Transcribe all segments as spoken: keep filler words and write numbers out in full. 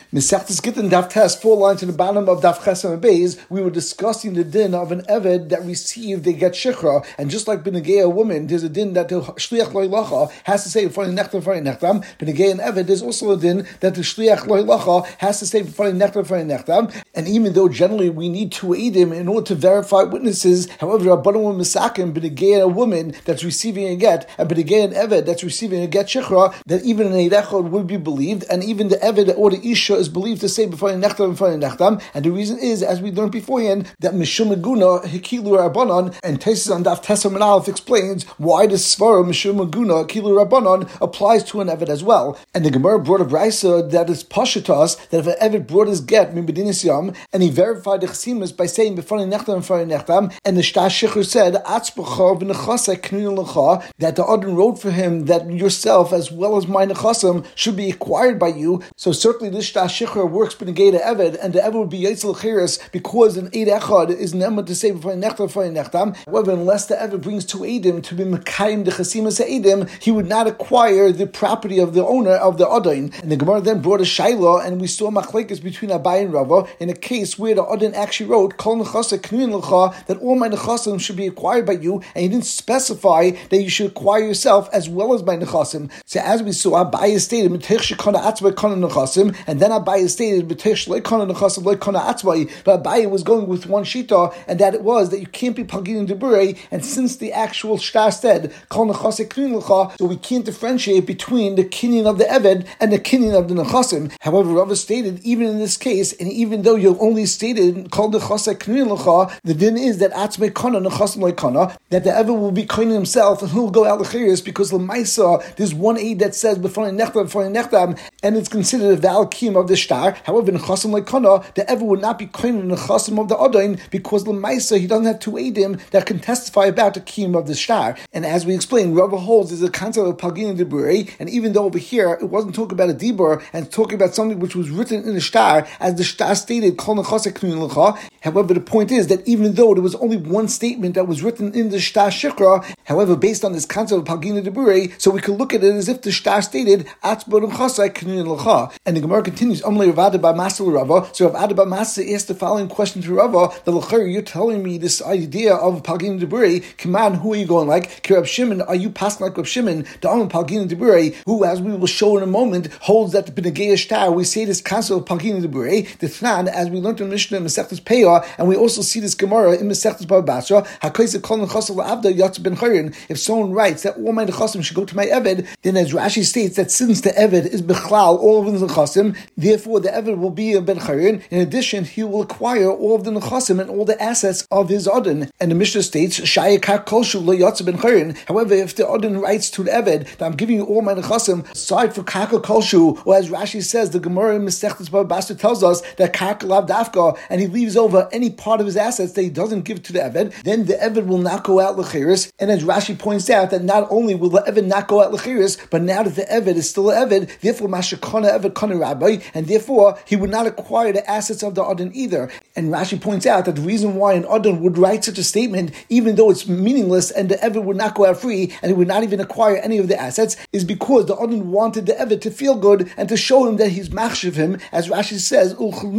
Mesechtes Gittin Daf Tes, four lines to the bottom of Daf Chesam and Beis, we were discussing the din of an Eved that received a get shikra, and just like Benegay, a woman, there's a din that the Shliach Lo Ilacha has to say before Nechtam, before Nechtam. Benegay and Eved, there's also a din that the Shliach Lo Ilacha has to say before Nechtam, before Nechtam. And even though generally we need two eidim in order to verify witnesses, however, a Rabbanon Misakim, Benegay and a woman that's receiving a get, and Benegay and Eved that's receiving a get shikra, that even an Eidechod would be believed, and even the Eved or the Isha is believed to say before Nechtam, before Nechtam. And the reason is, as we learned beforehand, that Mishum Meguna Hikilu Rabbanon, and Taisus on Daf Tesam and Aleph explains why the Svara Mishum Meguna Hikilu Rabbanon applies to an Eved as well. And the Gemara brought a brisa that is pashatas that if an Eved brought his get min b'dinis yam and he verified the chesimus by saying before Nechtam, before Nechtam, and the Shtas Shicher said Atzbacha v'nechasa k'nun lecha, that the Adon wrote for him that yourself as well as my nechasim should be acquired by you. So certainly this Shtas Shicher works b'negay the Eved, and the Eved would be Yetzel Chiris because an Eid Echad is never to say before Nechtam, before Nechtam. However, unless the Eved brings two Eidim to be Mekayim the Chesimas Eidim, he would not acquire the property of the owner of the Adon. And the Gemara then brought a Shaila, and we saw machlekes between Abai and Rava in a case where the Adon actually wrote Kol Nechasa K'nun Lecha, that all my nechasim should be acquired by you, and he didn't specify that you should acquire yourself as well as my nechasim. So as we saw, Abai stated M'tech shekana atzvay kana nechasim, and then Abai stated M'tech shleikana nechasim leikana atzvay. But Abai was going with one shita, and that it was that you can't be pagin in deburei, and since the actual shtar said Kol Nechasa K'nun Lecha, so we can't differentiate between the kinyan of the Eved and the kinyan of the nechasim. However, Rava stated even in this case, and even though you only stated Kol Nechasa K'nun Lecha, the din is that atzvay kana nechasim leikana, that the Eved will be koinin himself and he'll go out lechiris because l'maisa there's one aid that says before nechtam, before nechtam, and it's considered a valid kiyum of the shtar. However, nechasim leikana, the Eved would not be koinin nechasim of the Adon because l'maisa he doesn't have two aidim that can testify about the kiyum of the shtar. And as we explained, Rava holds is a concept of pagin diburi, and even though over here it wasn't talking about a dibur and it's talking about something which was written in the shtar, as the shtar stated kol nechasa k'nun lecha. However, the point is that even though there was only one statement that was written in the shtar shikra, however, based on this concept of pagin diburi, so we could look at it as if the shtar stated atzbar nechasa k'nun lecha. And the Gemara continues, Amle Rav Ada bar Masa Rava. So Rav Ada bar Masa asked the following question to Rava: the l'chayr, you're telling me this idea of pagin diburi, Kaman, who are you going like? Ki Rab Shimon, are you passing like Rab Shimon, the Amam pagin diburi, who, as we will show in a moment, holds that the B'negei shtar, we say this concept of pagin diburi, the Tnan, as we learned in Mishnah in Masechtas Peah, and we also see this Gemara in Masechtas Baba Basra, Hakaisa Kol Nechasa L'Avda Yatz Ben Chayrin. If someone writes that all my nechasim should go to my Eved, then as Rashi states that since the Eved is Bechlal, all of the nechasim, therefore the Eved will be a Ben Chayrin. In addition, he will acquire all of the nechasim and all the assets of his Adon. And the Mishnah states, Shayakar Kolshu Lo Yatz Ben Chayrin. However, if the Adon writes to the Eved that I'm giving you all my nechasim, aside for Kaka Kolshu, or as Rashi says, the Gemara in Masechtas Baba Basra tells us that Kaka Lav Dafka, and he leaves over any part of his assets that he doesn't give to the Eved, then the Eved will not go out lechiris. And as Rashi points out, that not only will the Eved not go out lechiris, but now that the Eved is still an Eved, therefore Mashakana Eved Kana Rabbi, and therefore he would not acquire the assets of the Adon either. And Rashi points out that the reason why an Adon would write such a statement, even though it's meaningless and the Eved would not go out free and he would not even acquire any of the assets, is because the Adon wanted the Eved to feel good and to show him that he's machshiv him, as Rashi says,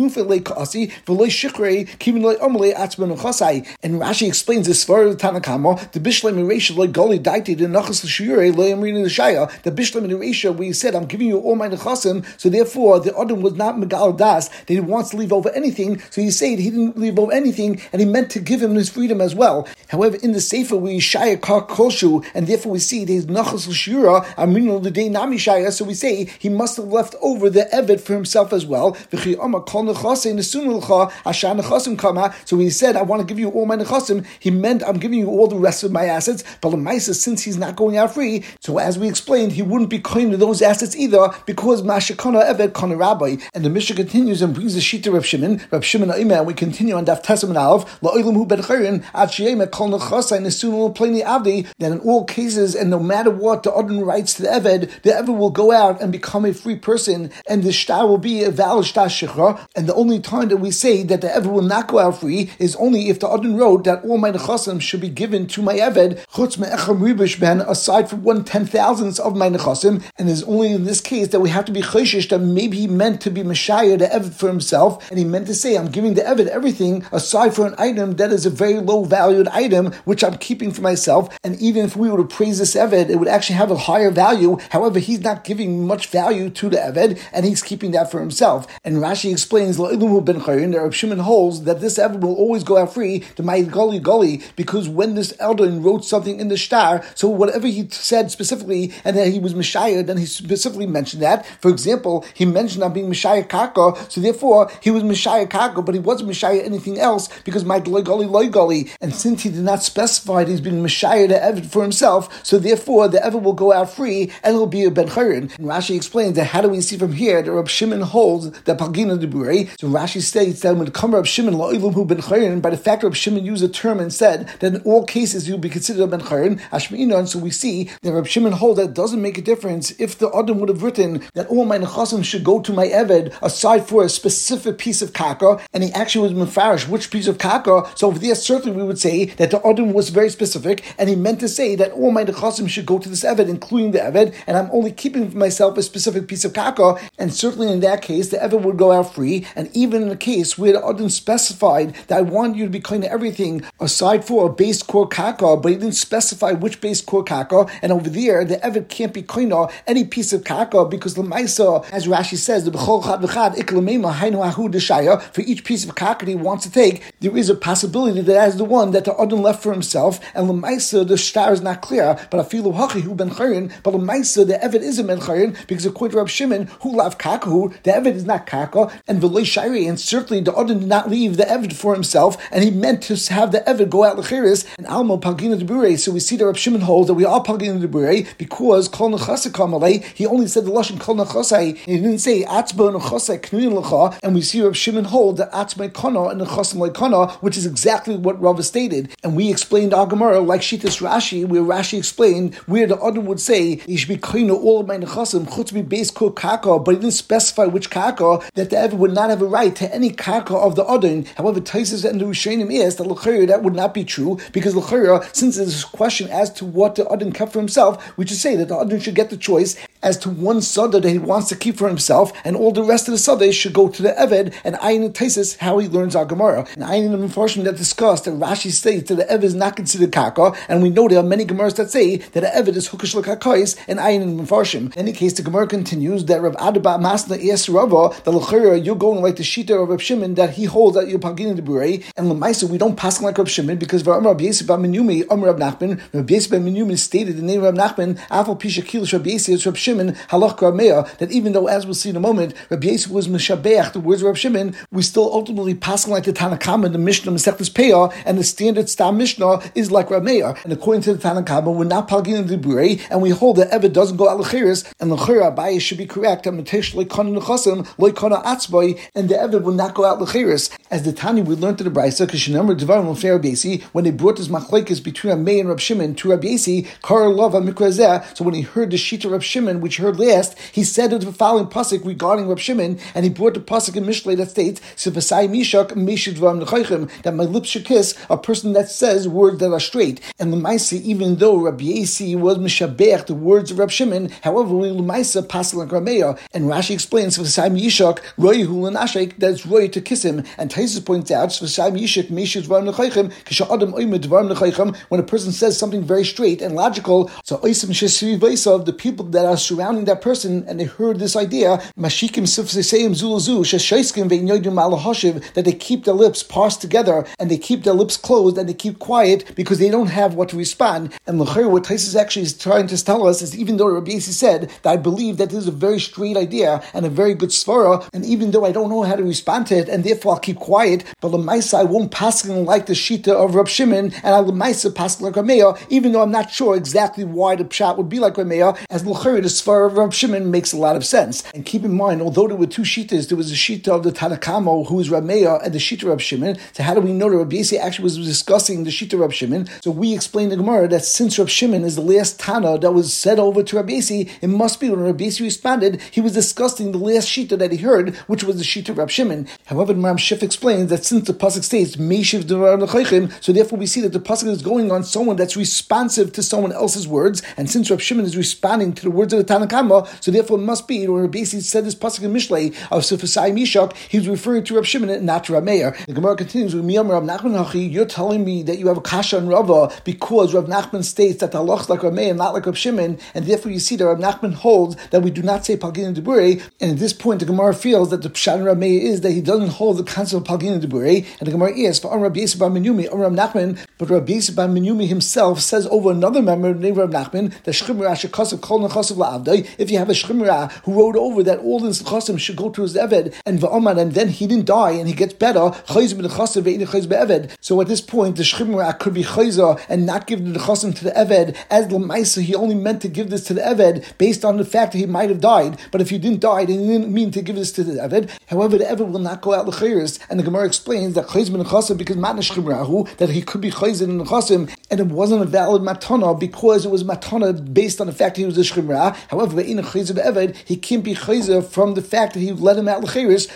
and Rashi explains this for the Tanakama, the Bishlam and Reisha like Goli Daiti, the Nachas Shure, Loyamrin the Shaya, the Bishlam and Reisha, where he said, I'm giving you all my nechasim, so therefore the Adam was not Megal Das, that he wants to leave over anything, so he said he didn't leave over anything, and he meant to give him his freedom as well. However, in the Sefer, we Shaya Kar Kolshu, and therefore we see there's Nachas Shura, Amrin the day Nami Shaya, so we say he must have left over the Eved for himself as well. So he said, I want to give you all my nechasim. He meant, I'm giving you all the rest of my assets. But Lemaisa, since he's not going out free, so as we explained, he wouldn't be claiming those assets either, because Mashakana Eved Kana Rabbi. And the Mishnah continues and brings the sheet to Rab Shimon. Rab Shimon Aimah, and we continue on Daf Tesam and Aleph. La'olam hu ben chayrin ad sheyem kol nechasai nesun l'pleni avdi. That in all cases, and no matter what the Adon writes to the Eved, the Eved will go out and become a free person, and the shtar will be a valid shtar shikra. And the only time that we say that the Eved will not go out free is only if the Adon wrote that all my nechasim should be given to my Eved, chutz me'echam ribish ben, aside from one ten thousandths of my nechasim. And it's only in this case that we have to be chayshish that maybe he meant to be Messiah, the Eved for himself, and he meant to say, I'm giving the Eved everything aside for an item that is a very low valued item, which I'm keeping for myself. And even if we were to praise this Eved, it would actually have a higher value. However, he's not giving much value to the Eved, and he's keeping that for himself. And Rashi explains, La'ilumu ben Chayrin, that Reb Shimon holds that this Eved will always go out free to my Goli Goli, because when this elder wrote something in the shtar, so whatever he said specifically, and that he was Messiah, then he specifically mentioned that. For example, he mentioned I'm being Messiah Kaka, so therefore he was Messiah Kaka, but he wasn't Messiah anything else, because my Goli Goli Loi Goli. And since he did not specify that he's being Messiah the Eved for himself, so therefore the Eved will go out free, and it will be a Ben Chayrin. And Rashi explains that how do we see from here that Reb Shimon holds that Pagina de Bure. So Rashi states that when it comes to Reb Shimon, La'ilumu ben Chayrin, by the fact Reb Shimon used a term and said that in all cases he will be considered a Ben Chayrin, Ashmi'inon, so we see that Reb Shimon holds that it doesn't make a difference if the Adam would have written that all my nechasim should go to my Eved aside for a specific piece of kaka, and he actually was mefarish which piece of kaka. So over there, certainly we would say that the Adam was very specific, and he meant to say that all my nechasim should go to this Eved, including the Eved, and I'm only keeping for myself a specific piece of kaka. And certainly in that case, the Eved would go out free. And even in a case where the Adam specified that I want you to be kind of everything aside for a base core kaka, but he didn't specify which base core kaka, and over there the Eved can't be kind of any piece of kaka, because the Maisa, as Rashi says, the b'chol chad v'chad iklamema hainu ahu d'shaya, for each piece of kaka he wants to take, there is a possibility that that is the one that the Adam left for himself, and the Maisa, the star is not clear, but afilu hachi hu ben chayrin, but the Maisa, the Eved is a ben chayrin, because according to Reb Shimon, who lav kakahu, the Eved is not kaka, and v'lei shayri, and certainly the Adam did not leave the Eved for himself, and he meant to have the Eved go out l'chiris, and almo pagina debure. So we see that Reb Shimon holds that we are pagina debure, because kol nechasei kamalei, he only said the lashon kol nechasei, he didn't say atzba nechasei knuyin lecha, and we see Reb Shimon hold that atzma kana and nechasim lekana, which is exactly what Rava stated. And we explained our Gemara like Shitas Rashi, where Rashi explained where the Adam would say he should be kaina all of my nechasim chutz be base kol kaka, but he didn't specify which kaka, that the Eved would not have a right to any kaka of the Adam. However, Taisus and the Rishonim is that l'chayra that would not be true, because l'chayra, since there's a question as to what the Adam kept for himself, we should say that the Adam should get the choice as to one sada that he wants to keep for himself, and all the rest of the sada should go to the Eved. And Ayin and Taisus how he learns our Gemara. And Ayin and Mefarshim that discussed that Rashi states that the Eved is not considered kaka, and we know there are many Gemaras that say that the Eved is hukash l'kakais, and Ayin and Mefarshim. In any case, the Gemara continues that Rav Adaba Masna asked Rava that l'chayra you're going like the shita of Reb Shimon that he holds that you're pagin the burei, and l'maisa we don't pass like Reb Shimon, because V'amar Rabbi Yosef ben Menyumi Amar Rab Nachman, Rabbi Yosef ben Menyumi stated the name of Rab Nachman Afal Pisha Kilish Rabbi Yosef Reb Shimon halach Rameya, that even though, as we'll see in a moment, Rabbi Yosef was mishabeach the words of Reb Shimon, we still ultimately pass like the Tanakama, the Mishnah Masechtas Peah, and the standard Stam Mishnah is like Rameya. And according to the Tanakama, we're not pagin the burei, and we hold that Eved doesn't go al l'chiris, and l'chira Abaye should be correct that Matesh leikana nechasim leikana atzboi, and the Eved will not go out l'chiris. As the Tani we learned to the Brisa, because Shenamar Devarim l'fnei Rabbi Yossi, when they brought this machlekes between Rameh and Reb Shimon to Rabbi Yossi, Kar Lov HaMikrazeh. So when he heard the shita Reb Shimon, which he heard last, he said the following pasuk regarding Reb Shimon, and he brought the pasuk in Mishlei that states, "Sefasai mishak meishid dvarim nechaychim," that my lips should kiss a person that says words that are straight. And l'maisa, even though Rabbi Yossi was mishabeach the words of Reb Shimon, however, we l'maisa pasuk like Rameya. And Rashi explains, "Sefasai mishak roy hu l'nashek," that it's roy to kiss him. And Taisus points out, "Sefasai mishak meishid dvarim nechaychim kisha adam oimed dvarim nechaychim," when a person says something very straight and logical. So oisim shesri veisav, the people that are surrounding that person and they heard this idea, mashikim sifseseim zulazu sheshaiskim ve'inyodim malahoshiv, that they keep their lips parsed together and they keep their lips closed and they keep quiet because they don't have what to respond. And l'chayr, what Taisus actually is trying to tell us is, even though Rabbi Yossi said that I believe that this is a very straight idea and a very good svara, and even though I don't know how to respond to it, and therefore I'll keep quiet, but l'maisa I won't pass like the shita of Reb Shimon, and I'll l'maisa pass like Rameya, even though I'm not sure exactly why the pshat would be like Rameya, as l'chayr the svara of Reb Shimon makes a lot of sense. And keep in mind, although there were two shitas, there was a shita of the Tanakamo who is Rameya and the shita of Reb Shimon. So how do we know that Rabbi Yossi actually was discussing the shita of Reb Shimon? So we explained in the Gemara that since Reb Shimon is the last Tana that was said over to Rabbi Yossi, it must be when Rabbi Yossi responded, he was discussing the last shita that he heard, which was the shita of Reb Shimon. However, the Maram Shif explains that since the pasuk states Meishiv Devar Nechaychim, so therefore we see that the pasuk is going on someone that's responsive to someone else's words, and since Reb Shimon is responding to the words of the Tanakama, so therefore it must be when Rabbi Yossi said this pasuk in Mishlei of Sifasai Mishak, he was referring to Rav Shimon and not to Rav Meir. The Gemara continues with Miyam Rav Nachman Hachi. You're telling me that you have a kasha and Rava because Rav Nachman states that the halach is like Rav Meir, not like Rav Shimon, and therefore you see that Rav Nachman holds that we do not say Palgin Debure. And at this point, the Gemara feels that the Pshat and Rav Meir is that he doesn't hold the concept of Palgin Debure. And the Gemara is for Rav Yisrael bar Menyumi, Rav Nachman, but Rav Yisrael bar Menyumi himself says over another member named Rav Nachman that Shchimra shekasav kol nechasav la'avdai. If you have a Shchimra who wrote over that all the nechasim should go to his eved and va'oman, and then he didn't die and he gets better. So at this point, the Shchimra could be chayza and not give the nechasim to the eved as l'maisa. He only meant to give this to the eved based on the fact that he might have died. But if he didn't die, then he didn't mean to give this to the eved. However, the eved will not go out l'chayris, and the Gemara explains that chayz ben nechasim because matna Shchimrahu, that he could be chayz in nechasim, and it wasn't a valid matana because it was matana based on the fact that he was a Shchimra. However, in a chayz eved, he can't be chayz from the fact that he let him out l'chayris.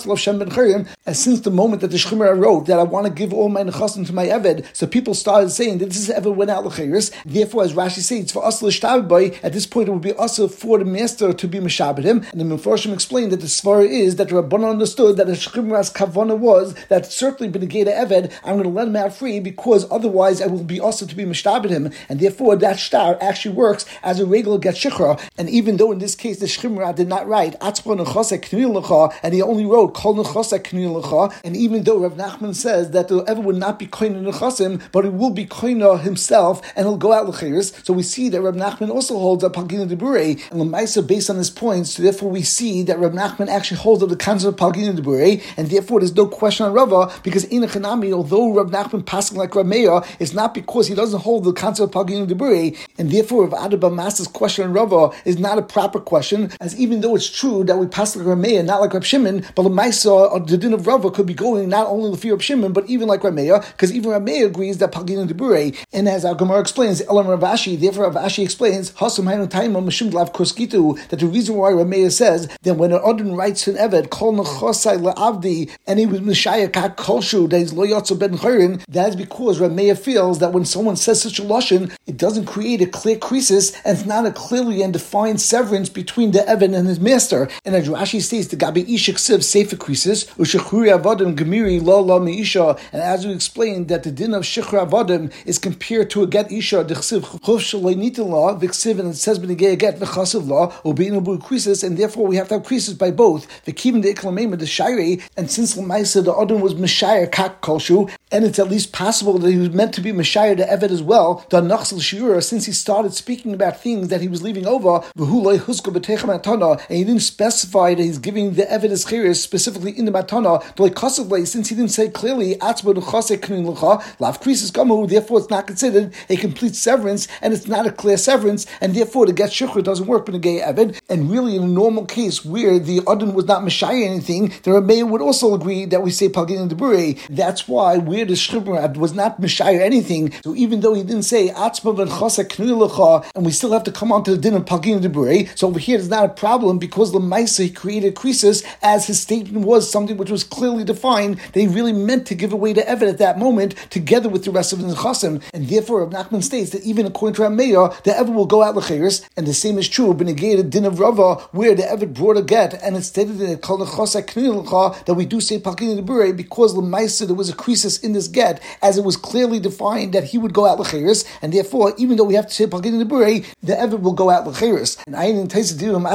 As since the moment that the Shchimra wrote that I want to give all my nechasim to my eved, so people started saying that this eved went out l'chayris. Therefore, as Rashi says, it's for us l'shtabay. At this point, it would be also for the master to be mishabed him. And the Mefarshim explained that the svara is that the Rabbanan understood that the Shchimra's kavana was that certainly b'negei eved, I'm going to let him out free because otherwise I will be also to be mishabed him, and therefore that shtar actually works as a regular get shikra. And even though in this case the Shchimra did not write atzpa nechasek knil lecha, and he only wrote kol nechasek knil lecha, and even though Rav Nachman says that the eved would not be koina nechasim, but he will be koina himself, and he'll go out l'chayris. So we see that Rav Nachman also holds up Palgina Debure, and Lamaisa based on his points. So therefore we see that Rav Nachman actually holds up the concept of Palgina Debure, and therefore there's no question on Rava because in a Chanami, although Rav Nachman passing like Rav Meir, it's not because he doesn't hold the concept of Palgina Debure, and therefore Rav Adabah Masa's question on Rava is not a proper question, as even though it's true that we pass like Rav Meir, not like Rav Shimon, but Lamaisa, the din of Rava could be going not only the fear of Shimon, but even like Rav Meir, because even Rav Meir agrees that Palgina Debure, and as our Gemara explains, Elam Rav Ashi, therefore Rav Ashi explains, Hasam Hainu Taima Mashim Lav Koskitu, that the reason why Rav Meir says that when an Adon writes to an Eved, Kol Nechosai La'avdi, and he was Mishaya Kak Kolshu, that he's Lo Yotzo Ben Chayrin, that is because Rav Meir feels that when someone says such a Lashon, it doesn't create a clear creases, and it's not a clearly and defined severance between the Eved and his master. And as Rashi says, the Gabi Ishik Siv Sefer creases, Ushachuri Avodim Gemiri Lo Lo Meisha, and as we explained that the din of Shechur Avodim is compared to a get Isha, the Chsiv Chuv Shalei Nitin Law, Viksiv, and it says Benegei get V'chasiv Law, Ubeinu creases, and therefore we have to have creases by both. The Kivin the Iklamema, the Shairi, and since Lamaisa the Adon was Meshayir Kak Kolshu, and it's at least possible that he was meant to be Meshayir the Eved as well, the Nachsel Shiura, since he started speaking about things that he was leaving over, V'huloi Husko B'techem Matana, and he didn't specify that he's giving the Eved as Chiris specifically in the Matana, since he didn't say clearly, Atzba Nuchasek K'nin L'cha, Lav Krisis Gamu, therefore it's not considered a complete severance, and it's not a clear severance, and therefore the get Shechur doesn't work in a gay Eved. And really, in a normal case where the Adon was not Meshayir anything, the Rebbe would also agree that we say Palgin Debure. That's why where the Shchimra was not Meshayir anything, so even though he didn't say Atzma ben Chosek K'nil Lecha, and we still have to come on to the din of Palgin Debure, so over here it's not a problem because Lamaisa he created creases as his statement was something which was clearly defined that he really meant to give away the Eved at that moment together with the rest of the Nechasim, and therefore Rav Nachman states that even according to Rav Meir, the Eved will go out l'chayris, and the same is true B'negei the din of Rava where the Eved brought a get and it stated in Kol Nechosek K'nil Lecha that we do say Palgin Debure because L'maisa there was a creases in this get as it was clearly defined that he would go out l'chayris, and therefore even though we have to say Palgin Debure, the Eved will go out l'chayris. And I didn't taste the deal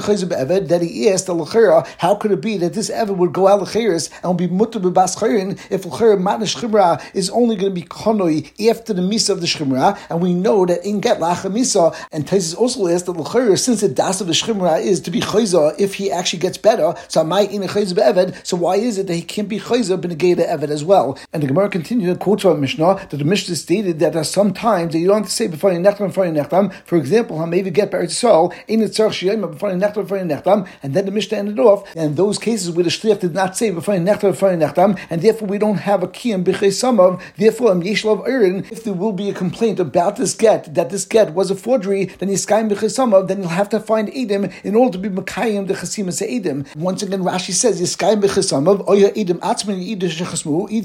that he asked the l'chayra, how could it be that this Eved would go out l'chayris and will be mutter b'bas chayrin if l'chayra matna Shchimra is only going to be konoi after the misa of the Shchimra, and we know that in get lacha misa. And Taisus also asked that l'chayra, since the das of the Shchimra is to be chayza if he actually gets better, so am I in a chayza be'eved, so why is it that he can't be chayza b'negei the Eved as well? And the Gemara continued to quote from Mishnah that the Mishnah stated that there are some times that you don't have to say b'fani nechtam b'fani nechtam. For example, Hamevi get B'Eretz Yisrael in the tzarch shiyayim b'fani nechtam b'fani nechtam, and then the Mishnah ended off, and those cases where the shliach did not say b'fani nechtam b'fani nechtam, and therefore we don't have a kiyam b'chei samav. Therefore, am yeshlav erin, if there will be a complaint about this get that this get was a forgery, then yiskayim b'chei samav, then you'll have to find edim in order to be makayim the chasimas edim. Once again, Rashi says yiskayim b'chei samav, or your edim atzman yidish chasmu, either the edim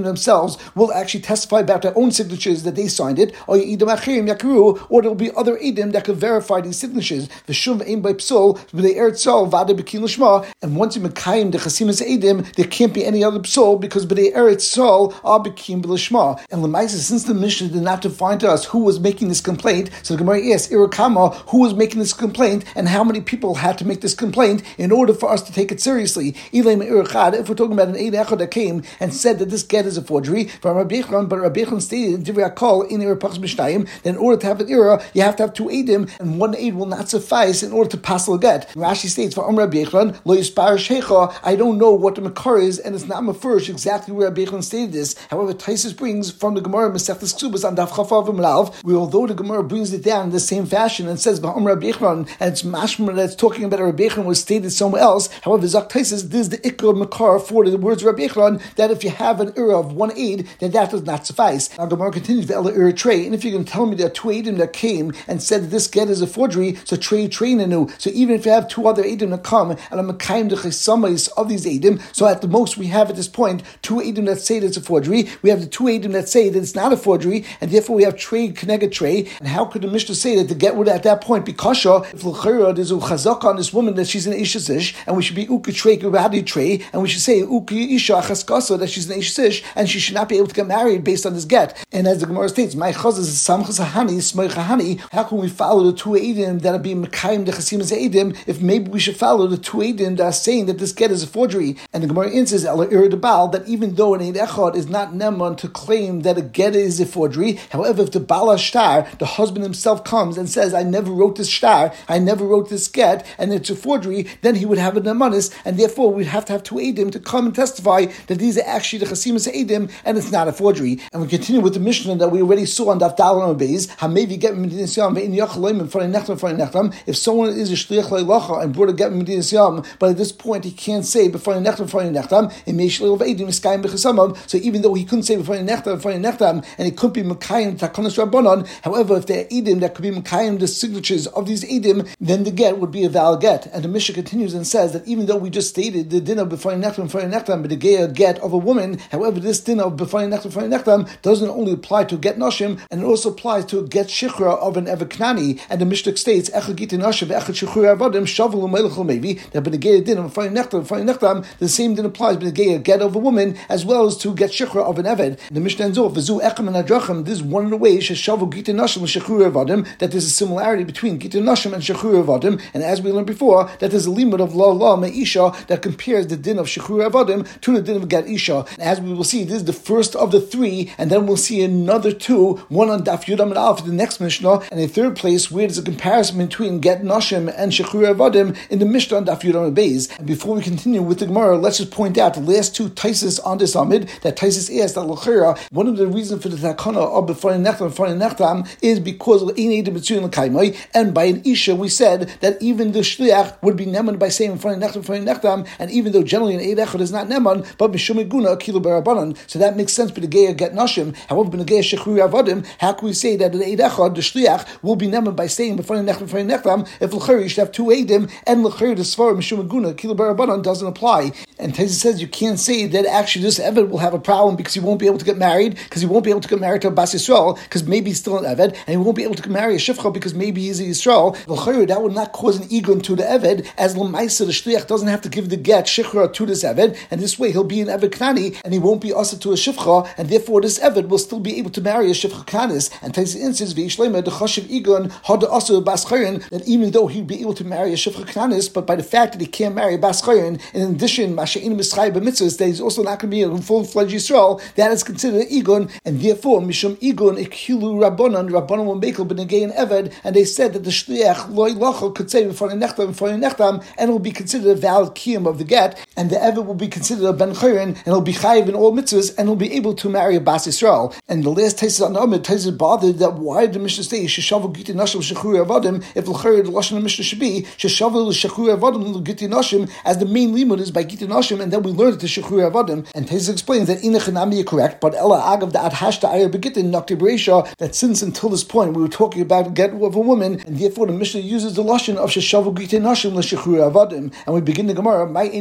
themselves will actually testify about their own signatures that they signed it, or Eidim Achirim Yakru, or there will be other Eidim that could verify these signatures. V'shum Ein by Psul, the Eretz Sol Vada B'Kin L'Shma, and once you Mekayim the Chasimas Eidim, there can't be any other Psul because B'nei Eretz Sol are B'Kin L'Shma. And L'maisa, since the Mishnah did not define to us who was making this complaint, so the Gemara asks Irakama who was making this complaint and how many people had to make this complaint in order for us to take it seriously. If we're talking about an Eid Echad that came and said that this get is a forgery from Rabbi Yechon, but Rabbi Yechon stated in Divrei HaKol in Irapachs Mishnayim that in order to have an Ira, you have to have two Eidim, and one Eid will not suffice in order to pass a get. Rashi states for Rabbi Yechon, Lo Yispar Shecha, I don't know what the Makar is, and it's not Mefurish exactly where Rabbi Yechon stated this. However, Taisus brings from the Gemara Masechtas Ksubas on Daf Chafav V'Mlav, where although the Gemara brings it down in the same fashion and says Ba'am Rabbi Yechon, and it's mashma that's talking about Rabbi Yechon was stated somewhere else. However, Zak Taisus, this is the Ikar Makar for the words of Rabbi Yechon, that if you have an Ira of one aid, then that does not suffice. Now, Gemara continues the Ela Ira Trey, and if you're going to tell me there are two Eidim that came and said that this get is a forgery, so Trey Trey Nanu. So even if you have two other Eidim that come and I'm Mekayim the Chesamais of these Eidim, so at the most we have at this point two Eidim that say that it's a forgery. We have the two Eidim that say that it's not a forgery, and therefore we have Trey Keneged Trey. And how could the Mishnah say that the get would at that point be kasha if l'chayra there's a chazaka on this woman that she's an ishes ish, and we should be uki trey kibadi trey, and we should say uki isha chaskasa that she's an ishes ish, and she should not be able to get married based on this get. And as the Gemara states, my chaz is samchas hahani smoich hahani. How can we follow the two eidim that are being mekayim the chasimas eidim if maybe we should follow the two eidim that are saying that this get is a forgery? And the Gemara answers ela iridabal that even though an eid echad is not neman to claim that a get is a forgery, however, if the bala shtar, the husband himself, comes and says, I never wrote this shtar, I never wrote this get, and it's a forgery, then he would have a nemanis, and therefore we'd have to have two eidim to come and testify that these are actually the chasimas eidim, and it's not a forgery. And we continue with the Mishnah that we already saw on Daf Daled on Beis. Hamevi get Medinas Yam ve'in yachaloim in front of nechtam front of nechtam. If someone is a shliach leilacha and brought a get Medinas Yam, but at this point he can't say before nechtam front of nechtam, it may shliach eidim iskayim b'chesamam. So even though he couldn't say before nechtam front of nechtam, and it could be mekayim takonos rabbanon, however, if there are eidim that could be mekayim the signatures of these eidim, then the get would be a valid get. And the Mishnah continues and says that even though we just stated the din of before nechtam before nechtam, but the geya get of a woman, however, this din of before nechtam before nechtam doesn't only apply to get nashim, and it also applies to a get shichra of an evaknani. And the Mishnah states echad gitin nashim echad shichra avadim shavul u'melech l'mevi, that but the geya din of before nechtam before nechtam, the same din applies, but the geya get of a woman as well as to get shichra of an eved. And the Mishnah ends off v'zu echem and adrachim. This is one of the ways shavul gitin nashim l'shechura avadim, that there's a similarity between gitin nashim and shechura avadim. And as we learned before, that there's a limit of la la meisha that compares the din of shechura avadim to the din of get isha. And as we will see, this is the first of the three, and then we'll see another two, one on Daf Yudam and Alf, the next Mishnah, and a third place where there's a comparison between get nashim and shechura avadim in the Mishnah on Daf Yudam and Beis. And before we continue with the Gemara, let's just point out the last two Taisus on this Amid, that Taisus asked that l'chira, one of the reasons for the takana of b'fani nechtam b'fani nechtam is because of ein edim b'tzuyin l'kaimai, and by an isha we said that even the shliach would be neman by saying b'fani nechtam b'fani nechtam, and even though generally an eid echad is not neman, but b'shum iguna kilu barabanan, so that makes sense. But the geya get nashim, however, but the geya shechuri avadim, how can we say that an eid echad the shliach will be neman by saying b'fani nechtam b'fani nechtam if l'chira you should have two eidim, and l'chira the svar b'shum iguna kilu barabanan doesn't apply? And Taisus says you can't say that actually this Eved will have a problem because he won't be able to get married, because he won't be able to get married to a Bas Yisrael, because maybe he's still an Eved, and he won't be able to marry a Shifcha because maybe he's a Yisrael. That would not cause an egon to the Eved, as L'maisa, the Shliach doesn't have to give the get Shichra to this Eved, and this way he'll be an Eved Knani, and he won't be Asa to a Shifcha, and therefore this Eved will still be able to marry a Shifcha Knanis. And Taisus insists, V'yishlema, the Chashiv Egon, Hada Asa Bas Chayrin, that even though he'd be able to marry a Shifcha Knanis, but by the fact that he can't marry a Bas Chayrin, in addition, Masha'in Mischai B'mitzvahs, that he's also not going to be a full-fledged Yisrael, that is considered an Egon, and therefore, Mishum Egon, Ikilu Rabbanon, Rabbanon will make B'negei and Eved, and they said that the Shliach, Loi Lachel, could say before Nechtam, before Nechtam, and it will be considered a valid Kiyum of the get, and the Eved will be considered a Ben Chayrin, and he'll be Chayiv in all mitzvahs, and he'll be able to marry a Bas Yisrael. And the last Taisus on the Amid, Taisus bothered that why did the Mishnah say, Sheshavu Giti Nashim Shechuri Avadim, if L'chayr the Lashon of the Mishnah should be, Sheshavu Shechuri Avadim Giti Nashim, as the main limud is by Giti Nashim, and then we learned it to Shechuri Avadim. And Taisus explains that Inachanami are correct, but Ella Agav the Adhashta Ayah Begitin Nakti Beresha, that since until this point we were talking about get of a woman, and therefore the Mishnah uses the Lashon of Sheshavu Giti Nashim L'Shechuri Avadim. And we begin the Gemara, my Ein Yachaloim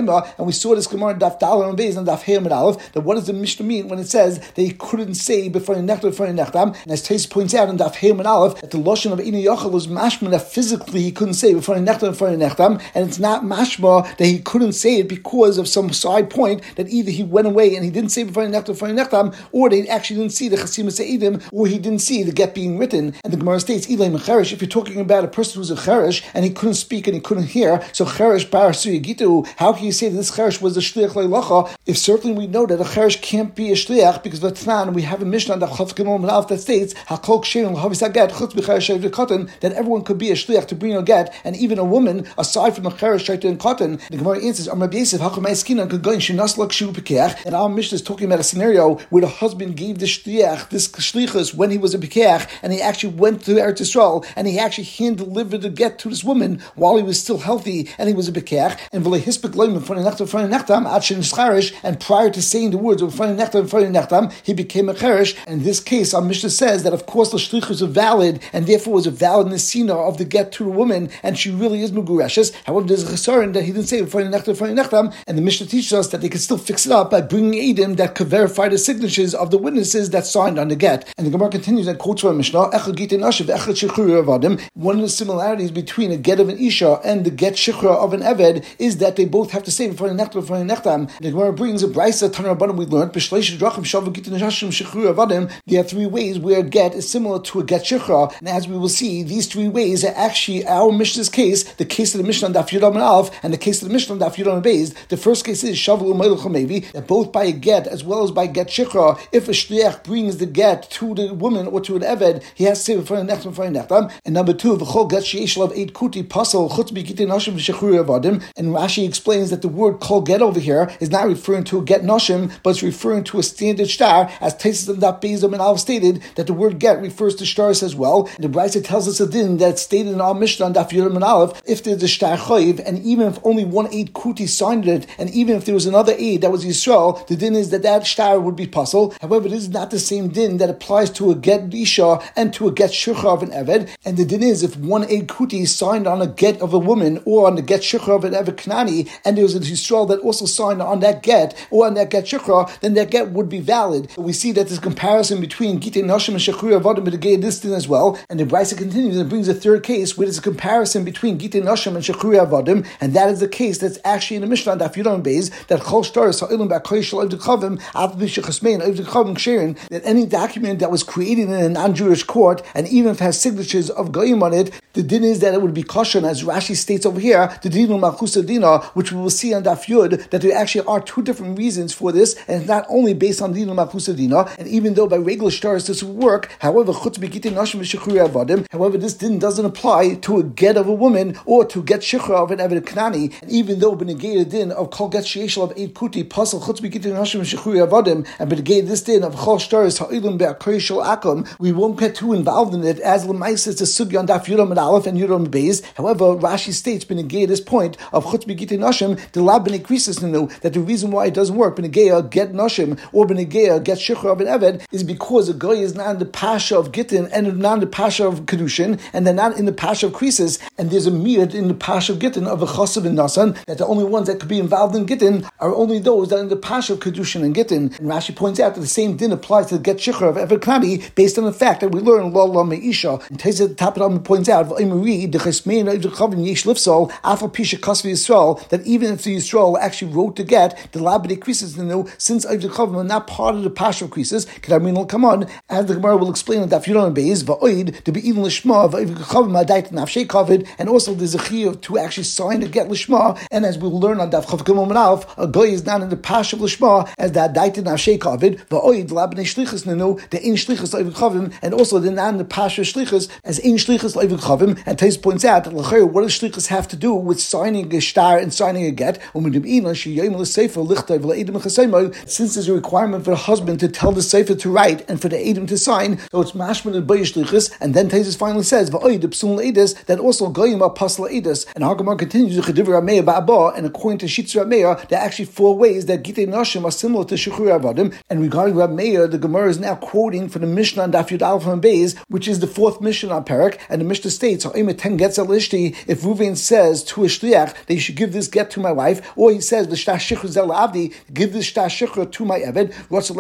Laima, and we saw this Gemara in Daf Dalar and Beis and Daf Hey and Aleph, that what does the Mishnah mean when it says that he couldn't say before Nechtam before Nechtam? And as Tais points out in Daf Hey and Aleph, that the Lashon of Inu Yachal was mashma that physically he couldn't say before Nechtam before Nechtam, and it's not mashma that he couldn't say it because of some side point that either he went away and he didn't say before Nechtam before Nechtam, or they actually didn't see the Chasim Se'idim, or he didn't see the get being written. And the Gemara states, Ilay Mecherish, if you're talking about a person who's a Cherish and he couldn't speak and he couldn't hear, so Cherish Bar Suyagitu, how can you say that this Cherish was a Shliach Leilacha, if certainly we know that a Cherish can't be a Shliach, because of the Tanan, we have a Mishnah that Chav Gimel Malaf that states, Hakol Kshein L'Havis HaGet, Chutz B'Cherish Shayt V'Katan, that everyone could be a Shliach to bring a get, and even a woman, aside from a Cherish Shayt and Katan. The Gemara answers, Amar B'Yosef, Hacham Eskinan could go in Shinas Lak Shu Pekech, and our Mishnah is talking about a scenario where the husband gave the Shliach, this Shlichus, when he was a Pekech, and he actually went to Eretz Yisrael, and he actually hand delivered the get to this woman while he was still healthy, and he was a Pekech, and V'lei Hispek Loim B'Fnei Nechtam B'Fnei Nechtam, Ad Shein Cherish, and prior to saying the words of B'Fnei Nechtam B'Fnei Nechtam, he became a Cherish. And in this case, our Mishnah says that of course the Shlichus are valid, and therefore was a valid Nesina of the get to a woman, and she really is Megureshes. However, there's a Chesaron that he didn't say B'Fnei Nechtam B'Fnei Nechtam, and the Mishnah teaches us that they can still fix it up by bringing Eidim that could verify the signatures of the witnesses that signed on the get. And the Gemara continues and quotes from Mishnah, one of the similarities between a get of an Isha and the get Shechra of an Eved is that they both have to say B'Fnei Nechtam B'Fnei Nechtam. The Gemara brings a Brisa Tanur Rabbanim we learned, there are three ways where a get is similar to a get Shechra, and as we will see, these three ways are actually our Mishnah's case, the case of the Mishnah on Daf Yudam and Alf, and the case of the Mishnah on Daf Yudam and Beis. The first case is Shavlu Meilach Chamevi, that both by a get as well as by get Shechra, if a Shliach brings the get to the woman or to an Eved, he has to say B'Fnei Nechtam B'Fnei Nechtam. And number two, V'chol get sheyesh lav eight kuti pasal chutz b'gitin nashim v'shechur avadim. And Rashi explains that the word kol get over here is not referring to a get nashim, but it's referring to a standard shtar, as Taisus and Daf Beis and Alf stated that the word get refers to shtars as well. And the Brisa tells us a din that's stated in our Mishnah on Daf Yudam and Aleph, if there's a shtar chayiv, and even if only one eight kuti signed it, and even if there was another aid that was Yisrael, the din is that that shtar would be pasal. However, this is not the same din that applies to a get isha and to a get shukha of an eved. And the din is if one aid kuti signed on a get of a woman or on the get shukha of an eved knani, and there was a Yisrael that also signed on that get or on that get shukha, then that get would be valid. So we see that there's comparison between gitei nashim and shechur avadim with the this din as well. And the Brisa continues and brings a third case where there's a comparison between gitei nashim and shechur avadim, and that is the case that's actually in the Mishnah Daf Yudam Beis, that chol shtaris ha'ilim ba'koy shel avdei chavim av b'shechasmein avdei chavim ksherin, that any document that was created in a non-Jewish court, and even if it has signatures of goyim on it, the din is that it would be kosher. And as Rashi states over here, the din of malchus dina, which we will see on Daf Yud, that there actually are two different reasons for this, and it's not only based on the din of malchus dina. And even though by regular shtaris this would work, however, chutz b'gitei nashim v'shechur avadim, however, this din doesn't apply to a get of a woman or to get shechur of an eved knani. And even though b'negei din of kol get sheyesh of eight kuti pasal chutz b'gitei nashim v'shechur avadim, and b'negei this din of chol shtaris ha'ilim be'akoy shel akum, we won't get too involved in it, as l'maisa it's a sugya on Daf Yudam and Aleph and Yudam Beis. However, Rashi states b'negei this point of chutz b'gitei nashim the lab b'nei krisis nenu, that the reason why it doesn't work b'negei get nashim or b'negei get shechur of an eved is because a guy is not in the pasha of gittin and not in the pasha of kedushin, and they're not in the pasha of krisis, and there's a miyad in the pasha of gittin of a chasav and nasan, that the only ones that could be involved in gittin are only those that are in the pasha of kedushin and gittin. And Rashi points out that the same din applies to the get shechur of eved knani based on the fact that we learn lo la meisha. And Taisus at the top of it points out that even if the Yisrael actually wrote the get, the labdi krisis nenu, since eved chavim are not part of the pasha of krisis, come on, as the Gemara will explain in Daf Yudam Beis, va'oid to be even lishma va'eved chavim adait nafshei kavid, and also there's a chiyuv to actually sign the get lishma. And as we will learn on Daf Chav Gimel Alf, a guy is not in the pasha of lishma as the adait nafshei kavid, va'oid labnei shlichus nenu, the in shlichus eved chavim, and also they're not in the pasha of shlichus as in shlichus eved chavim. And Tais points out that l'chayr, what does shlichus have to do with signing a shtar and signing a get? Since there's a requirement for the husband to tell the sefer to write and for the Edom to sign, so it's mashman and bayish shlichus. And then Taisus finally says va'oid psul edis, that also goyim are pasla edis. And Hagamar continues the chediv Rameya ba'aba, and according to Shitz Rameya, there are actually four ways that gitei nashim are similar to shechur avadim. And regarding Rameya, the Gemara is now quoting from the Mishnah on Daf Yud Aleph and Beis, which is the fourth Mishnah on Parak, and the Mishnah states, if Reuven says to a shliach that you should give this get to my wife, or he says the shtar shichur zel avdi, give the shtar shichur to my eved.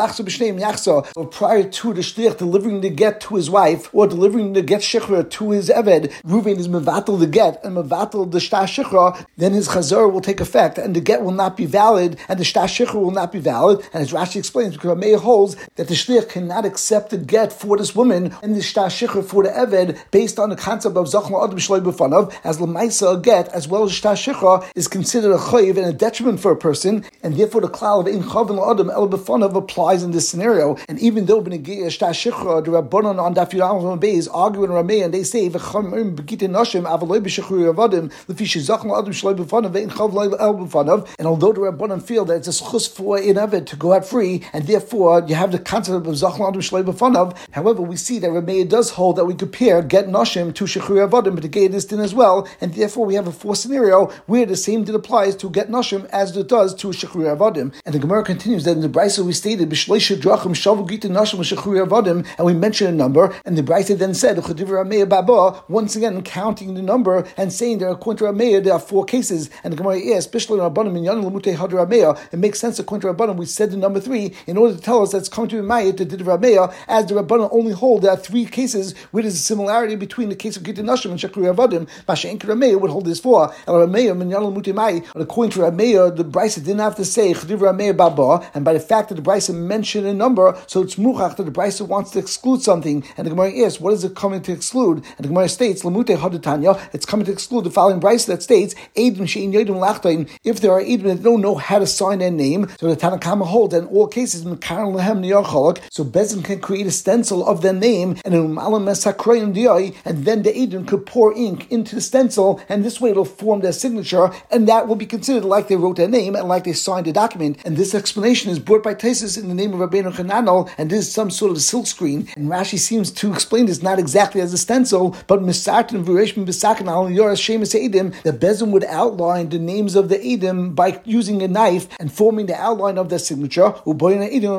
So prior to the shliach delivering the get to his wife or delivering the get shichur to his eved, Reuven is mevatel the get and mevatel the shtar shichur. Then his chazor will take effect, and the get will not be valid, and the shtar shichur will not be valid. And as Rashi explains, because Rameir holds that the shliach cannot accept the get for this woman and the shtar shichur for the eved based on the concept of zachma adam shloi b'fanav, as lemaisa a get as well as shtar shichur is considered a chayiv and a detriment for a person, and therefore the klal of in chav and adam el b'fanav applies in this scenario. And even though b'negei shtar shichur, the rabbanon on daf yudam beis argue in Rameir, and they say v'chamim b'gitin nashim avaloi b'shechur yavadim lefi shezachma adam shloi b'fanav ve'in chav el b'fanav. And although the rabbanon feel that it's a schus for an eved to go out free, and therefore you have the concept of zachma adam shloi b'fanav. However, we see that Rameir does hold that we compare get nashim to shechur yavadim, but to get this din as well, and therefore we have a fourth scenario where the same din applies to get nashim as it does to shechur yavadim. And the Gemara continues that in the brisa we stated b'shleish drachim shavu gitin nashim shechur yavadim, and we mentioned a number, and the brisa then said chadiv Rameir baba, once again counting the number and saying that according to Rameir there are four cases. And the Gemara is especially in Rabbanim in Yan Lamutei Had Rameir, it makes sense according to Rabbanim we said the number three in order to tell us that's coming to be Mayit to Did Rameir, as the Rabbanim only hold there are three cases where there's a similarity between the case of Gitin Nashim and Shechur Yavadim. Masha Enki Rameir would hold this for El Rameir min Yan Lamutei Mai. According to Rameir, the Brisa didn't have to say Chadiv Rameir Baba, and by the fact that the Brisa mentioned a number, so it's muchach that the Brisa wants to exclude something. And the Gemara asks, what is it coming to exclude? And the Gemara states, Lamutei Hadatanya, it's coming to exclude the following Brisa that states, Eidim she'in yodim lachtain, if there are Eidim that don't know how to sign their name, so the Tanna Kama holds that in all cases, Mekaran Lehem Niyar Chalak, so Bezin can create a stencil of their name, and and then the Eidim could pour ink into the stencil, and this way it'll form their signature, and that will be considered like they wrote their name and like they signed a document. And this explanation is brought by Taisus in the name of Rabbeinu Chananel, and this is some sort of silk screen. And Rashi seems to explain this not exactly as a stencil, but Misartin V'Reshim B'Sakin Al Yoras Shemus Eidim, the Bezin would outline the names of the Eidim by using a knife and forming the outline of their signature, and then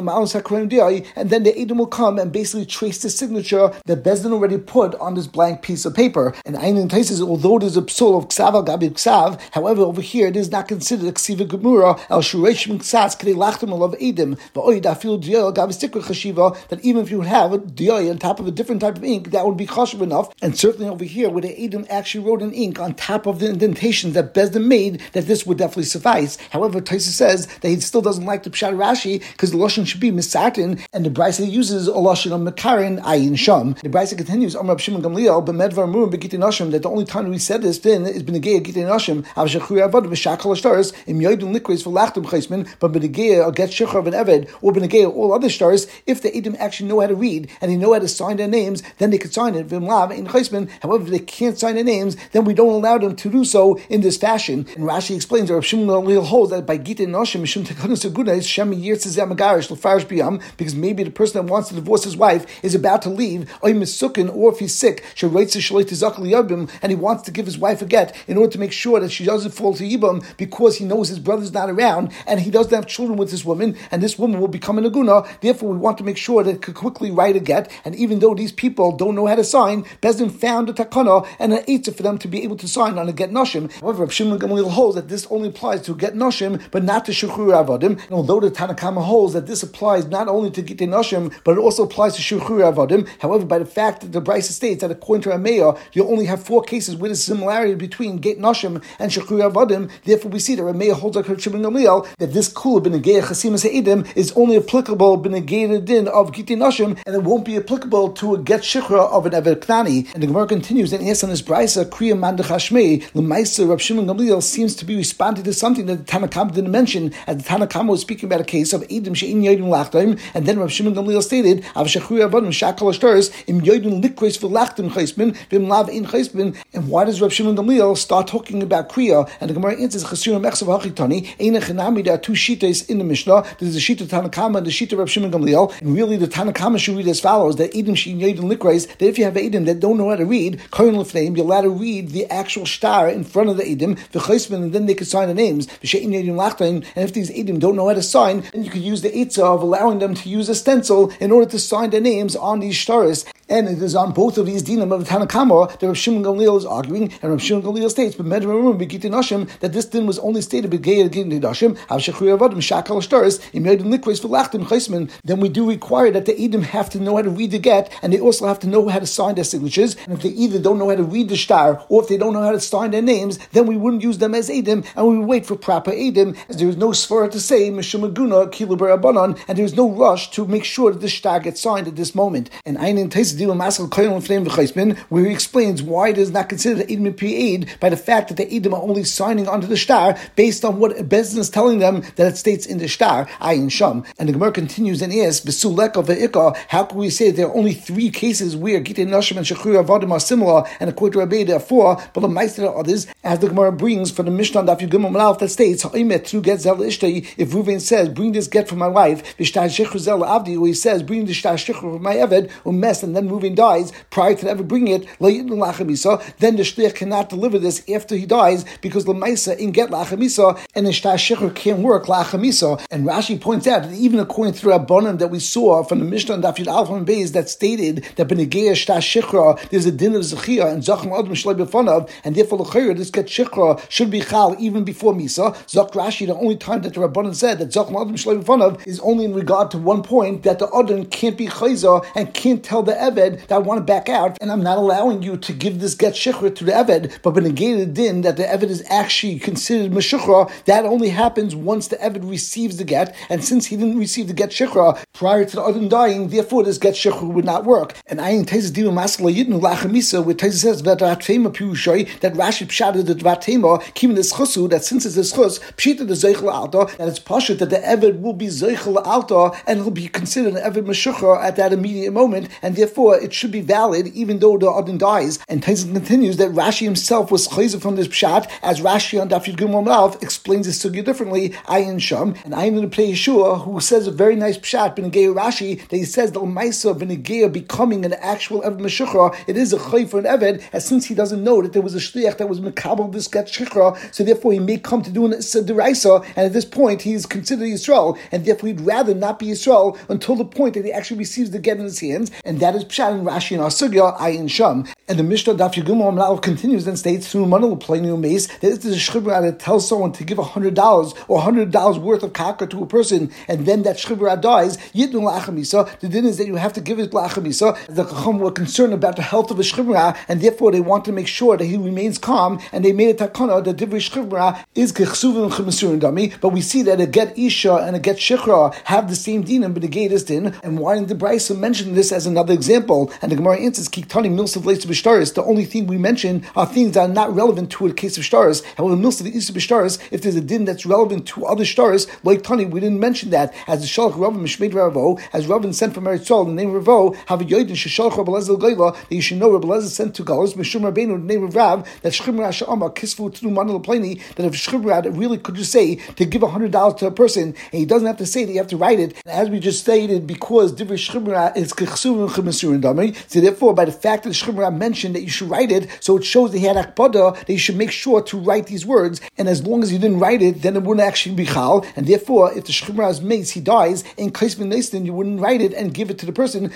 the Eidim will come and basically trace the signature that Bezdin already put on this blank piece of paper. And Einin Taisus, although there's a psul of Ksav al Gabi Ksav, however, over here it is not considered a Ksiva Gemura, El Shureshim Ksas K'dei Lachtem Olav Eidim, V'Oid Afil Diyah Gabi Stikra Chashiva, that even if you would have a Diyah on top of a different type of ink, that would be chashiv enough. And certainly over here, where the Eidim actually wrote in ink on top of the indentations that Bezdin made, that this would definitely suffice. However, Taisus says that he still doesn't like the Pshat Rashi because the Lashon should be Misatin, and the Brisa uses a Lashon of Mekarin Ayin Sham. The Brisa continues, Amar Shimon Gamliel, B'Medvar Murim B'Gitin Nashim, that the only time we said this then is B'Negei Gitin Nashim, Av Shechur Avad B'Shakal Ashtaris, Im Yoidun Likris V'Lachtim Chaismin, but B'Negei Get Shechur of an Eved, or B'Negei all other stars, if the Eidim actually know how to read and they know how to sign their names, then they could sign it. V'Mlav in Chaismin. However, if they can't sign their names, then we don't allow them to do so in this fashion. And Rashi explains, or Shimon Gamliel holds that by Gitin Nashim, Mishum Tekanus Agunais, Shem Yirtzeh Zamagarish L'Farish Biyam, because maybe the person that wants to divorce his wife is about to leave, or if he's sick, and he wants to give his wife a get in order to make sure that she doesn't fall to Yibam because he knows his brother's not around and he doesn't have children with this woman, and this woman will become an aguna. Therefore, we want to make sure that it could quickly write a get. And even though these people don't know how to sign, Bezdin found a takana and an eitzah for them to be able to sign on a get nashim. However, Shimon Gamliel holds that this only applies to get nashim, but not to shechur avadim. And although the Tanna Kama holds that this applies not only to get nashim, but it also applies to shechur avadim. However, by the fact that the Brisa states that according to Rameir, you only have four cases with a similarity between Gate Nashim and Shechur Avadim. Therefore, we see that Rameir holds like Shimon Gamliel that this kula b'negei chasimas ha'edim is only applicable b'negei din of Giti Nashim, and it won't be applicable to a get shechra of an Eved Knani. And the Gemara continues and asks on this Brisa, Kriya Mandach Hashmei, L'maisa Rav Shimon Gamliel seems to be responding to something that the Tanna Kama didn't mention, as the Tanna Kama was speaking about a case of Edim she'in yodim lachtaim, and then Rav Shimon Gamliel stated, Av Shechur Avadim shakal ashtaris im yodim likris v'lachtim chaismin v'im lav in chaismin. And why does Rav Shimon Gamliel start talking about Kriya? And the Gemara answers, Chasur mechsav hachitani eina chenami. There are two shitas in the Mishnah. There's the shita Tanna Kama and the shita Rav Shimon Gamliel. And really, the Tanna Kama should read as follows: that Edim she'in yodim likris. That if you have Edim that don't know how to read, kohen lefneim, you're allowed to read the actual star in front of the Edim v'chaismin, and then they could sign the names. V'she'in yodim lachtaim. And if these Edim don't know how to sign, then you could use the eitzah of allowing them to use a stencil in order to sign their names on these shtaris. And it is on both of these dinim of the Tanakama that Rav Shimon Gamliel is arguing, and Rav Shimon Gamliel states, but remember Begitei Nashim, that this din was only stated Begitei Nashim, Av Shechur Avadim Shakal Shtaris, Imeid Likris V'Lachtim Chaisman. Then we do require that the Eidim have to know how to read the get, and they also have to know how to sign their signatures. And if they either don't know how to read the shtar, or if they don't know how to sign their names, then we wouldn't use them as Eidim, and we would wait for proper Eidim, as there is no svara to say Mishum Aguna Kilu Barabanan, and there is no rush to make sure that the shtar gets signed at this moment. And Einin Taisadim Masal Koyon Flame V'Chaisman, where he explains why it is not considered Eidim Pi Eid by the fact that the Eidim are only signing onto the shtar based on what Bezdin is telling them that it states in the shtar, Ayin Sham. And the Gemara continues and asks, Besuleka Ve'ika, how can we say there are only three cases where Gitei Nashim and Shechur Avadim are similar, and according to Rabbi there are four, but the Meister there are others, as the Gemara brings from the Mishnah Daf Yud Malaf that states, Ha'imet Tru Get Zel Ishtei, if Reuven says, bring this get from my wife, V'shtar Shechur Zel Avdi, or he says, bring the shtar Shechur from my Eved, or mess, and then Reuven dies, prior to ever bringing it, Lo Yitnu Lachamisa, then the Shliach cannot deliver this after he dies, because Lamaisa in get Lachamisa, and the shtar Shechur can't work Lachamisa. And Rashi points out that even according to the Rabbanan that we saw from the Mishnah Daf Yud Alf and Beis that stated that Benegea shtar Shechur, there's a din of Zechia, and Zachem Adam Shlei B'Fanav, and therefore the this get Shechur should be Chal even before Misa. Zok Rashi, the only time that the Rabbanan said that Zachem Adam Shlei B'Fanav is only in regard to one point, that the Adam can't be Chayza and can't tell the Eved that I want to back out, and I'm not allowing you to give this get Shechur to the Eved, but Benegea the din that the Eved is actually considered Meshukra, that only happens once the Eved receives the get, and since he didn't receive the get Shechur prior to the Adam dying, therefore this get Shechur would not work. And I in Taiz Diva Maskala Yitnu Lachamisa, where Taiz says that Ratema Pirushai, that Rashi Pshat the Ratema, Kim the Schusu, that since it's a Schus, Pshita the Zeichel Alta, that it's Pashat that the Eved will be Zeichel Alta, and will be considered an Eved Meshucha at that immediate moment, and therefore it should be valid even though the Adam dies. And Taiz continues that Rashi himself was Chayzer from this Pshat, as Rashi on Daf Yud Gimel Malaf explains this sugya differently, Ayin Sham, and Ayin in the Pnei Yeshua, who says a very nice Pshat, Benegei Rashi, that he says the L'maisa Benegei becoming an actual Eved Meshucha, it is a Chay for an Eved, as since he doesn't know that there was a Shliach that was Mekabel this get Shechra, so therefore he may come to do an Deraisa, and at this point he is considered Yisrael, and therefore he'd rather not be Yisrael until the point that he actually receives the get in his hands, and that is Pshat and Rashi in our sugya, Ayin Sham. And the Mishnah Daf Yud Gimel Malaf continues and states through Manal Plenu Mace that if there's a Shchibra that tells someone to give a hundred dollars or a hundred dollars worth of kaka to a person, and then that Shchibra dies, Yidnu Lachamisa, the din is that you have to give it Lachamisa. The Chacham were concerned about the health of a Shchibra, and therefore they want to make sure that he remains calm, and they made a takana that Divrei Shchibra is Kechsuvim Chemasurin Dami, but we see that a get Isha and a get Shechra have the same din and Benegei this din, and why didn't the Brisa mention this as another example? And the Gemara answers, Kiktani Milsav Leitz B'Shtaris, the only thing we mention are things that are not relevant to a case of Shtaris. However, Milsav Isa B'Shtaris, if there's a din that's relevant to other Shtaris, like Tani, we didn't mention that, as the Shalach Rav Mishmeid Ravo, as Rav sent from Eretz Yisrael, the name of Ravo, have a Yoidin Sheshalach Rabbi Lezer Goyla, that you should know Rabbi Lezer sent to Galus, Mishum Rabbeinu, the name of Rav, that Shchibra Sha'amar Kisfu Tnu Manal Pleni, that if Shchibra really could just say to give a hundred dollars to a person, and he doesn't have to say that, you have to write it. And as we just stated, because Divrei Shchibra is Kechsuvim Chemasurin Dami, so therefore by the fact that Shchibra mentioned that you should write it, so it shows that he had akpada, that you should make sure to write these words, and as long as you didn't write it, then it wouldn't actually be chal, and therefore if the Shchibra is mates, he dies, in Kais Ben Neistin, you wouldn't write it and give it to the person,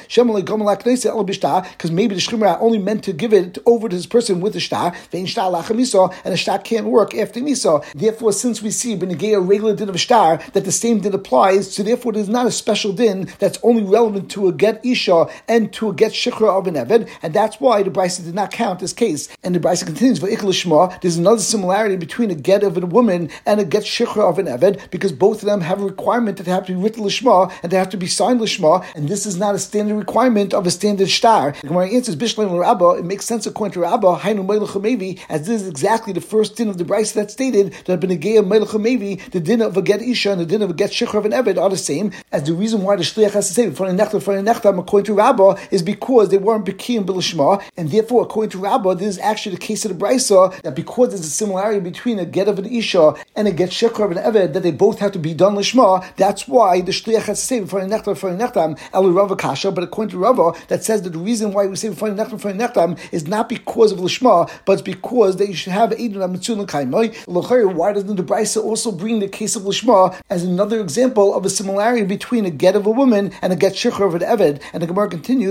because maybe the Shchibra only meant to give it over to this person with the shtar, and the shtar can't work after Misa. Therefore, since we see Benegei a regular din of a shtar, that the same din applies, so therefore there's not a special din that's only relevant to a get Isha and to a get Shechra of an Eved, and that's why the Brisa did not count this case. And the Brisa continues, there's another similarity between a get of a woman and a get Shechra of an Eved, because both of them have a requirement that they have to be written Lishma and they have to be signed Lishma, and this is not a standard requirement of a standard shtar. The Gemara answers, Bishleim Rabba, it makes sense according to Rabba, Hainu Melech HaMevi, as this is exactly the first din of the Brisa that stated that Benegei Melech HaMevi, the din of a get Isha and the din of a get Shechra of an Eved are the same, as the reason why the Shliach has to say for Nechta, for Nechta, according to Rabba, is because they weren't Bekiim B'Lishma, and therefore according to Rabba, this is actually the case of the Brisa, that because there's a similarity between a get of an Isha and a get Shechra of an Eved, that they both have to be done Lishma, that's why the Shliach has to say for Nechta, for Nechta, Elu Rava Kasha, but according to Rava, that says that the reason why we say for Nechta, for Nechta is not because of Lishma, but it's because that you should have Eidun HaMitzun L'Kaimai. Why doesn't the Brisa also bring the case of Lishma as another example of a similarity between a get of a woman and a get Shechra of an Eved? And the Gemara continues,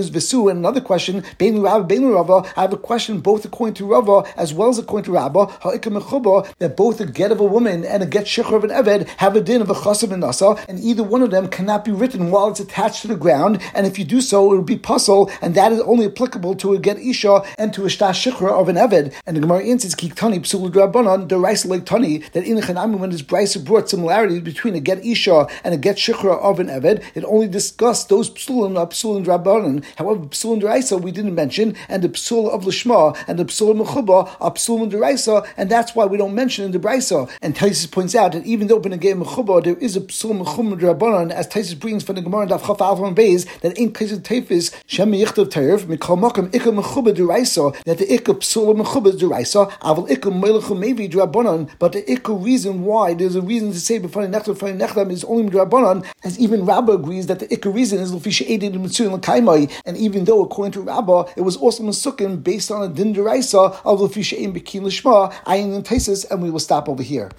is Vesu, and another question, Beinu Rabba, Beinu Rava. I have a question both according to Rava as well as according to Rabba, Ha'ikam Mechuba, that both a get of a woman and a get shikhr of an eved have a din of a chasav and nasa, and either one of them cannot be written while it's attached to the ground, and if you do so, it would be puzzle, and that is only applicable to a get isha and to a shtash shikhr of an eved. And the Gemara answers, Kiktani psul drabanan, the raisa like tani, that in the Chanami, when this brisa brought similarities between a get isha and a get shikhr of an eved, it only discussed those psulim, not psulim drabanan. However, psulim deraisa we didn't mention, and the psul of lishma and the psul mechuba are psulim deraisa, and that's why we don't mention in the brisa. And Taisus points out that even though benegei mechuba there is a psul mechum drabanan, as Taisus brings from the Gemara in Daf Chaf Alpha and Beis, that in case of Tefis Shem yichtav terev mikol makam ikam mechuba deraisa, that the ikam psul mechuba deraisa, aval ikam melechum maybe drabanan, but the ikam reason why there's a reason to say before nechtam before nechtam is only drabanan, as even Rabbah agrees that the ikam reason is l'fisha edid mitzuyim l'kaimai, and even though according to Rabbah it was also masukin based on a din deraisa of l'fisha ein bekin l'shma, ayin and Taisus, and we will stop over here.